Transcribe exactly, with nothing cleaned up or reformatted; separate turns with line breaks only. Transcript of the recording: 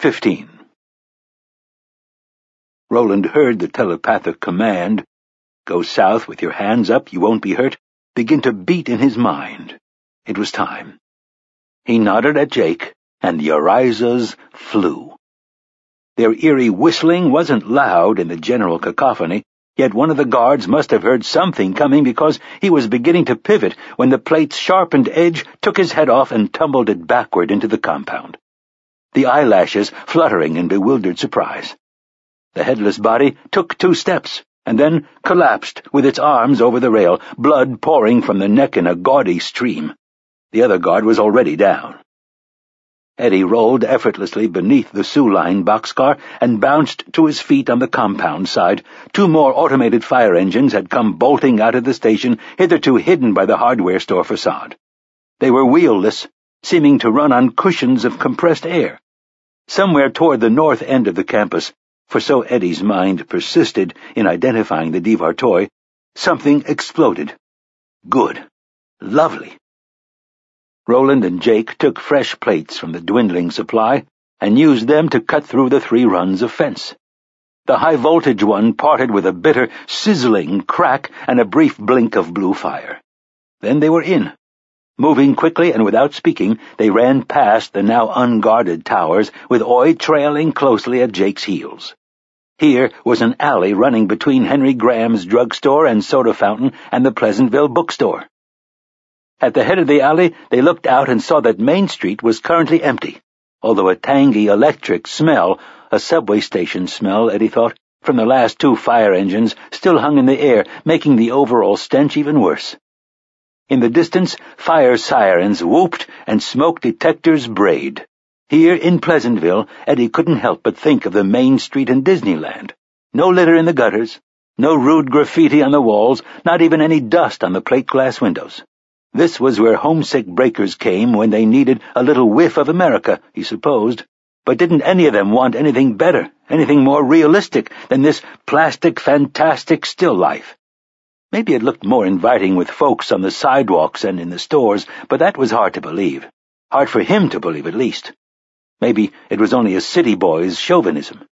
Fifteen. Roland heard the telepathic command, "Go south with your hands up, you won't be hurt," begin to beat in his mind. It was time. He nodded at Jake, and the Orizas flew. Their eerie whistling wasn't loud in the general cacophony, yet one of the guards must have heard something coming because he was beginning to pivot when the plate's sharpened edge took his head off and tumbled it backward into the compound, the eyelashes fluttering in bewildered surprise. The headless body took two steps, and then collapsed with its arms over the rail, blood pouring from the neck in a gaudy stream. The other guard was already down. Eddie rolled effortlessly beneath the Sioux-Line boxcar and bounced to his feet on the compound side. Two more automated fire engines had come bolting out of the station, hitherto hidden by the hardware store facade. They were wheelless, seeming to run on cushions of compressed air. Somewhere toward the north end of the campus, for so Eddie's mind persisted in identifying the Devar toy, something exploded. Good. Lovely. Roland and Jake took fresh plates from the dwindling supply and used them to cut through the three runs of fence. The high-voltage one parted with a bitter, sizzling crack and a brief blink of blue fire. Then they were in. Moving quickly and without speaking, they ran past the now unguarded towers, with Oy trailing closely at Jake's heels. Here was an alley running between Henry Graham's drugstore and soda fountain and the Pleasantville bookstore. At the head of the alley, they looked out and saw that Main Street was currently empty, although a tangy electric smell, a subway station smell, Eddie thought, from the last two fire engines, still hung in the air, making the overall stench even worse. In the distance, fire sirens whooped and smoke detectors brayed. Here in Pleasantville, Eddie couldn't help but think of the Main Street in Disneyland. No litter in the gutters, no rude graffiti on the walls, not even any dust on the plate glass windows. This was where homesick breakers came when they needed a little whiff of America, he supposed. But didn't any of them want anything better, anything more realistic than this plastic, fantastic still life? Maybe it looked more inviting with folks on the sidewalks and in the stores, but that was hard to believe. Hard for him to believe, at least. Maybe it was only a city boy's chauvinism.